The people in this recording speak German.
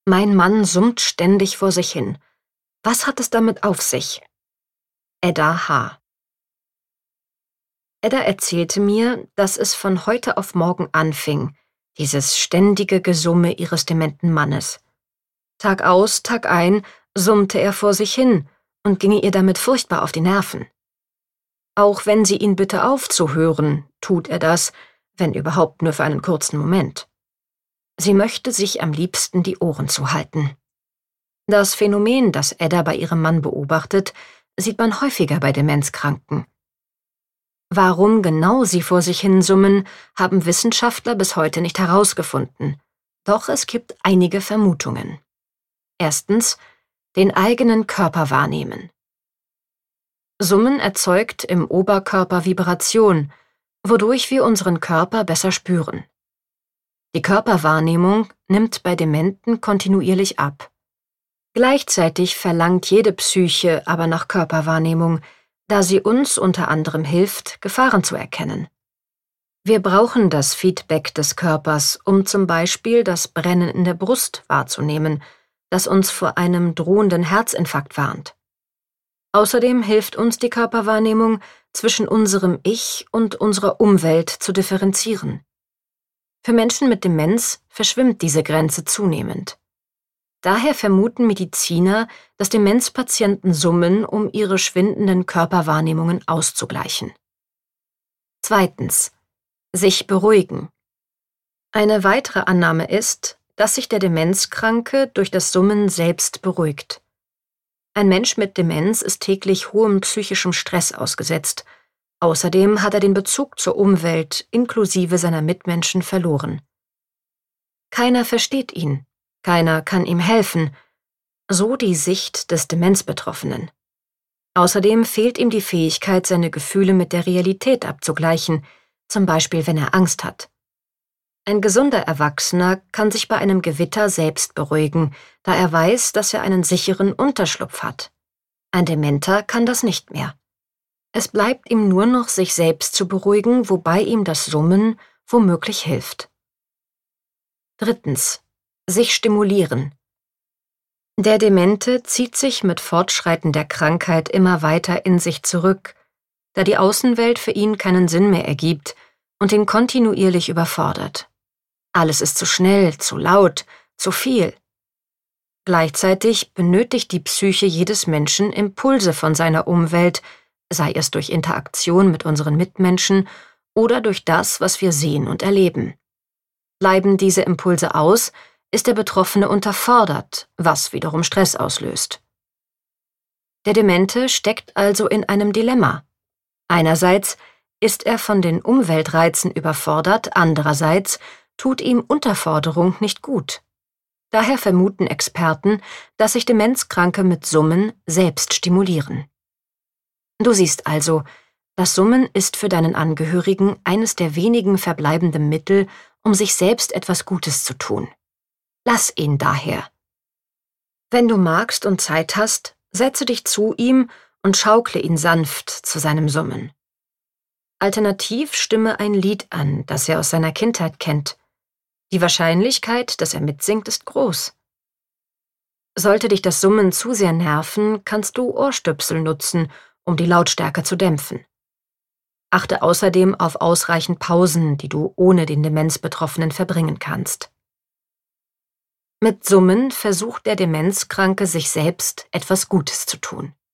Mein Mann summt ständig vor sich hin. Was hat es damit auf sich? Edda H. Edda erzählte mir, dass es von heute auf morgen anfing, dieses ständige Gesumme ihres dementen Mannes. Tag aus, Tag ein summte er vor sich hin und ginge ihr damit furchtbar auf die Nerven. Auch wenn sie ihn bitte aufzuhören, tut er das, wenn überhaupt nur für einen kurzen Moment. Sie möchte sich am liebsten die Ohren zuhalten. Das Phänomen, das Edda bei ihrem Mann beobachtet, sieht man häufiger bei Demenzkranken. Warum genau sie vor sich hin summen, haben Wissenschaftler bis heute nicht herausgefunden. Doch es gibt einige Vermutungen. Erstens, den eigenen Körper wahrnehmen. Summen erzeugt im Oberkörper Vibration, wodurch wir unseren Körper besser spüren. Die Körperwahrnehmung nimmt bei Dementen kontinuierlich ab. Gleichzeitig verlangt jede Psyche aber nach Körperwahrnehmung, da sie uns unter anderem hilft, Gefahren zu erkennen. Wir brauchen das Feedback des Körpers, um zum Beispiel das Brennen in der Brust wahrzunehmen, das uns vor einem drohenden Herzinfarkt warnt. Außerdem hilft uns die Körperwahrnehmung, zwischen unserem Ich und unserer Umwelt zu differenzieren. Für Menschen mit Demenz verschwimmt diese Grenze zunehmend. Daher vermuten Mediziner, dass Demenzpatienten summen, um ihre schwindenden Körperwahrnehmungen auszugleichen. Zweitens. Sich beruhigen. Eine weitere Annahme ist, dass sich der Demenzkranke durch das Summen selbst beruhigt. Ein Mensch mit Demenz ist täglich hohem psychischem Stress ausgesetzt. Außerdem hat er den Bezug zur Umwelt inklusive seiner Mitmenschen verloren. Keiner versteht ihn. Keiner kann ihm helfen, so die Sicht des Demenzbetroffenen. Außerdem fehlt ihm die Fähigkeit, seine Gefühle mit der Realität abzugleichen, zum Beispiel wenn er Angst hat. Ein gesunder Erwachsener kann sich bei einem Gewitter selbst beruhigen, da er weiß, dass er einen sicheren Unterschlupf hat. Ein Dementer kann das nicht mehr. Es bleibt ihm nur noch, sich selbst zu beruhigen, wobei ihm das Summen womöglich hilft. Drittens. Sich stimulieren. Der Demente zieht sich mit Fortschreiten der Krankheit immer weiter in sich zurück, da die Außenwelt für ihn keinen Sinn mehr ergibt und ihn kontinuierlich überfordert. Alles ist zu schnell, zu laut, zu viel. Gleichzeitig benötigt die Psyche jedes Menschen Impulse von seiner Umwelt, sei es durch Interaktion mit unseren Mitmenschen oder durch das, was wir sehen und erleben. Bleiben diese Impulse aus, ist der Betroffene unterfordert, was wiederum Stress auslöst. Der Demente steckt also in einem Dilemma. Einerseits ist er von den Umweltreizen überfordert, andererseits tut ihm Unterforderung nicht gut. Daher vermuten Experten, dass sich Demenzkranke mit Summen selbst stimulieren. Du siehst also, das Summen ist für deinen Angehörigen eines der wenigen verbleibenden Mittel, um sich selbst etwas Gutes zu tun. Lass ihn daher. Wenn du magst und Zeit hast, setze dich zu ihm und schaukle ihn sanft zu seinem Summen. Alternativ stimme ein Lied an, das er aus seiner Kindheit kennt. Die Wahrscheinlichkeit, dass er mitsingt, ist groß. Sollte dich das Summen zu sehr nerven, kannst du Ohrstöpsel nutzen, um die Lautstärke zu dämpfen. Achte außerdem auf ausreichend Pausen, die du ohne den Demenzbetroffenen verbringen kannst. Mit Summen versucht der Demenzkranke sich selbst etwas Gutes zu tun.